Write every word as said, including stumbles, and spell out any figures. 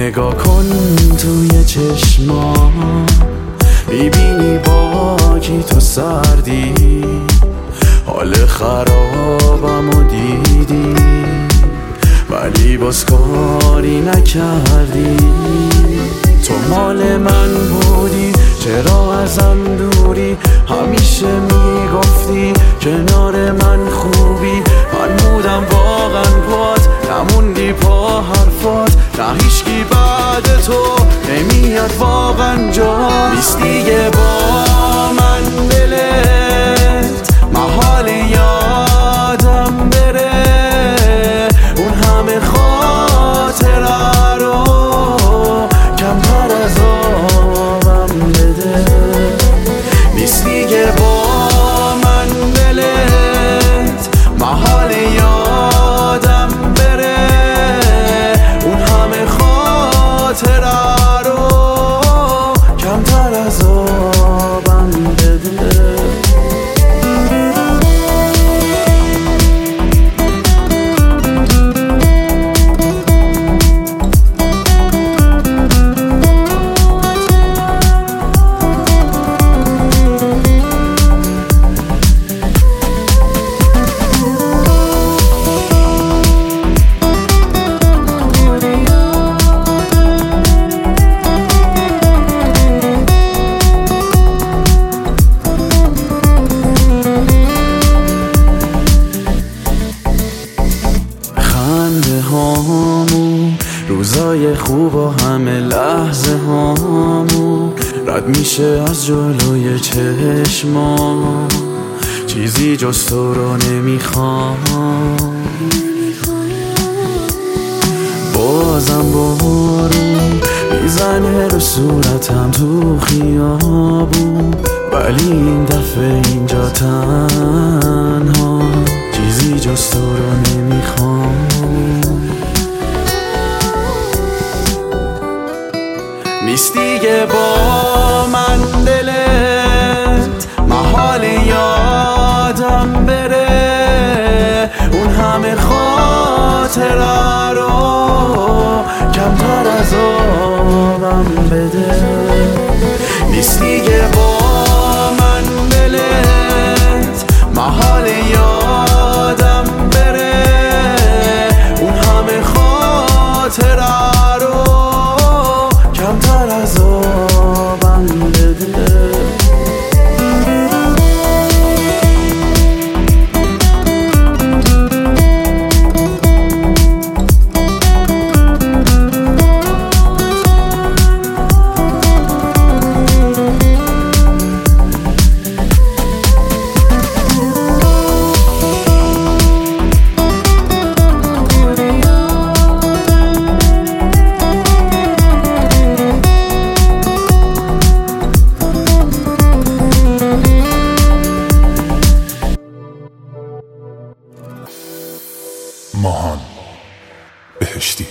نگاه کن توی چشما، میبینی با کی تو سردی، حال خرابم و دیدی ولی باز کاری نکردی. تو مال من بودی، چرا ازم دوری؟ همیشه میگفتی کنار من خوبی، من بودم واقعا پات، نموندی پا حرفات، نه هیچکی بعد تو نمیاد واقعا جا نیست دیگه با من دلت، محال یادم بره اون همه خاطره رو، کمتر از آبم بده. نیست دیگه با من دلت، محال یادم بره اون همه خاطره رو، کمتر از آبم بده. خنده هامون، روزای خوب و همه لحظه هامون رد میشه از جلوی چشمام، چیزی جز تو رو نمیخوام. بازم بارون میزنه رو صورتم تو خیابون، ولی این دفعه اینجا تنها، چیزی جز تو رو نمیخوام. نیست دیگه با من دلت، محال یادم بره اون همه خاطره رو، کمتر از آبم بده. نیست دیگه با من دلت، محال یادم بره اون همه خاطره رو، کمتر از آبم بده. ماهان بهشتی.